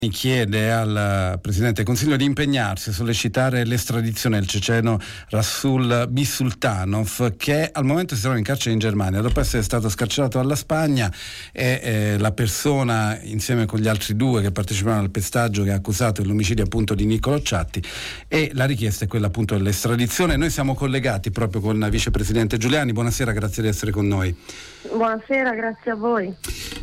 Chiede al Presidente del Consiglio di impegnarsi a sollecitare l'estradizione del ceceno Rasul Bisultanov, che al momento si trova in carcere in Germania dopo essere stato scarcerato dalla Spagna. È la persona, insieme con gli altri due che partecipano al pestaggio, che ha accusato l'omicidio appunto di Niccolò Ciatti, e la richiesta è quella appunto dell'estradizione. Noi siamo collegati proprio con il Vicepresidente Giuliani. Buonasera, grazie di essere con noi. Buonasera, grazie a voi.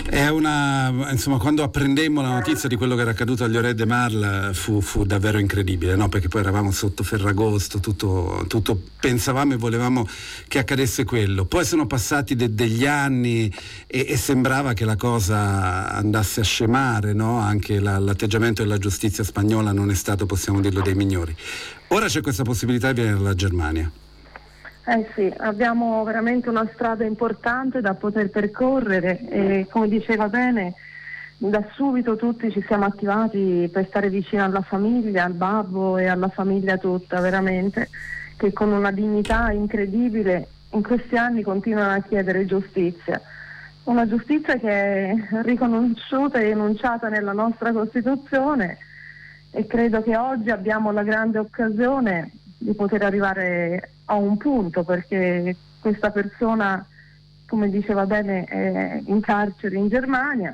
Quando apprendemmo la notizia di quello che era accaduto agli Lloret de Mar fu davvero incredibile, no? Perché poi eravamo sotto Ferragosto, tutto pensavamo e volevamo che accadesse quello. Poi sono passati degli anni e sembrava che la cosa andasse a scemare, no? Anche l'atteggiamento della giustizia spagnola non è stato, possiamo dirlo, dei migliori. Ora c'è questa possibilità di venire dalla Germania. Sì, abbiamo veramente una strada importante da poter percorrere e, come diceva bene, da subito tutti ci siamo attivati per stare vicino alla famiglia, al babbo e alla famiglia tutta, veramente, che con una dignità incredibile in questi anni continuano a chiedere giustizia. Una giustizia che è riconosciuta e enunciata nella nostra Costituzione, e credo che oggi abbiamo la grande occasione di poter arrivare a un punto, perché questa persona, come diceva bene, è in carcere in Germania,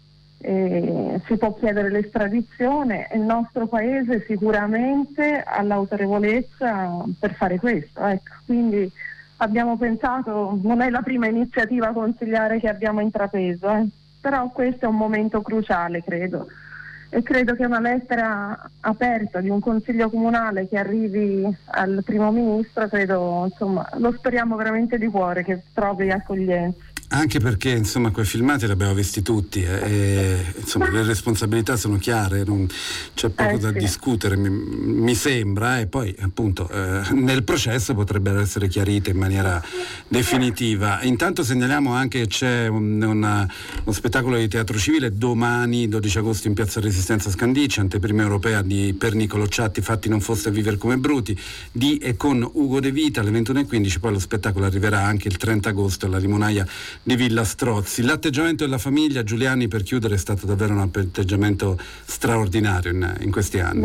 si può chiedere l'estradizione e il nostro paese sicuramente ha l'autorevolezza per fare questo, ecco. Quindi abbiamo pensato, non è la prima iniziativa consiliare che abbiamo intrapreso, però questo è un momento cruciale, credo. E credo che una lettera aperta di un consiglio comunale che arrivi al primo ministro, credo, lo speriamo veramente di cuore che trovi accoglienza. Anche perché quei filmati li abbiamo visti tutti, le responsabilità sono chiare, non c'è poco da discutere, mi sembra, e poi appunto nel processo potrebbero essere chiarite in maniera definitiva. Intanto segnaliamo anche che c'è uno spettacolo di teatro civile domani 12 agosto in Piazza Resistenza Scandicci, anteprima europea per Niccolò Ciatti, Fatti non foste a vivere come bruti, di e con Ugo De Vita alle 21:15. Poi lo spettacolo arriverà anche il 30 agosto alla Limonaia di Villa Strozzi. L'atteggiamento della famiglia, Giuliani, per chiudere, è stato davvero un atteggiamento straordinario in questi anni.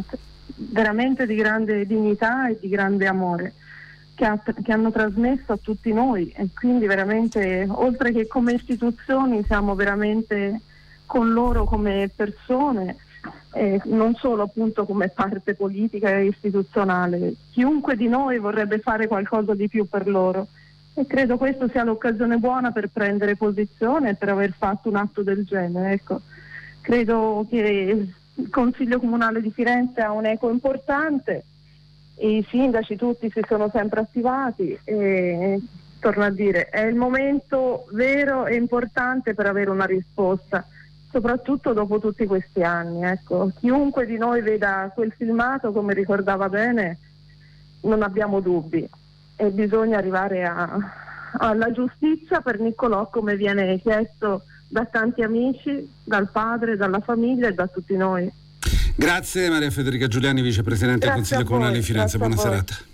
Veramente di grande dignità e di grande amore che hanno trasmesso a tutti noi, e quindi veramente, oltre che come istituzioni, siamo veramente con loro come persone, non solo appunto come parte politica e istituzionale. Chiunque di noi vorrebbe fare qualcosa di più per loro. E credo questo sia l'occasione buona per prendere posizione e per aver fatto un atto del genere. Ecco, credo che il Consiglio Comunale di Firenze ha un eco importante, e i sindaci tutti si sono sempre attivati, e torno a dire, è il momento vero e importante per avere una risposta, soprattutto dopo tutti questi anni. Ecco, chiunque di noi veda quel filmato, come ricordava bene, non abbiamo dubbi. E bisogna arrivare alla giustizia per Niccolò, come viene chiesto da tanti amici, dal padre, dalla famiglia e da tutti noi. Grazie Maria Federica Giuliani, Vicepresidente del Consiglio Comunale di Firenze. Buona serata.